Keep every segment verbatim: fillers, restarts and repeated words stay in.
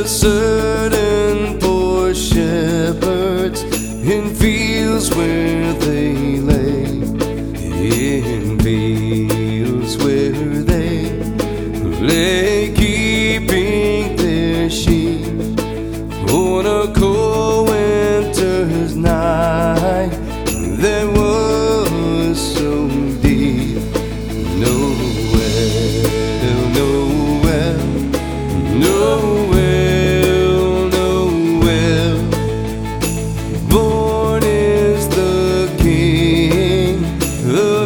a certain poor shepherds in fields where they lay, in fields where they lay, keeping their sheep on a cold winter's night that was so deep. No well, no well, no well, no well. Born is the King of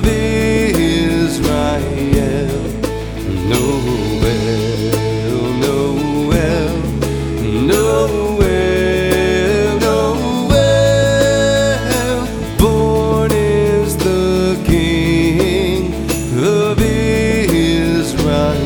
Israel. No well, no well, no well, no well. Born is the King of Israel.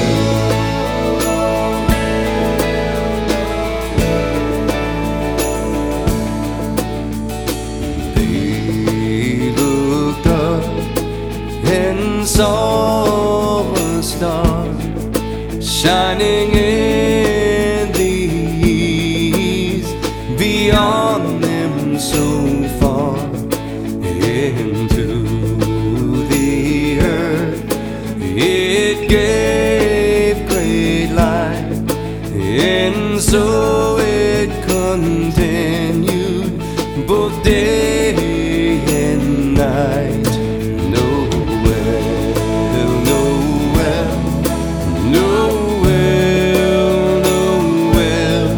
They looked up and saw a star shining in the east, beyond them so far into the earth. It gave great light, and so it continued both day and night. No well, no well, no well, no well.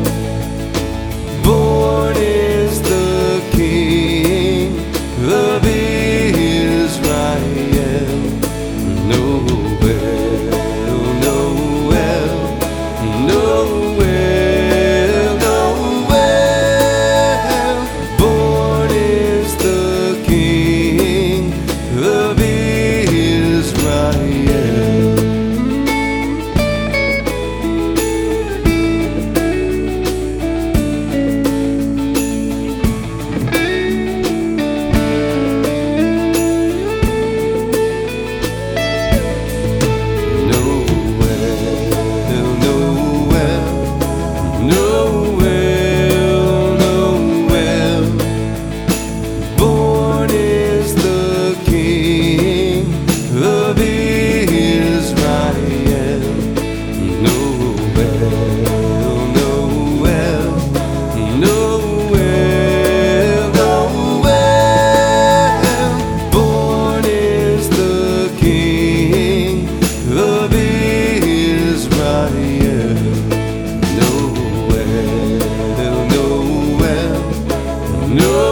Born is the King of Israel. No well, no well, no well, no well. Born is the King of Israel. No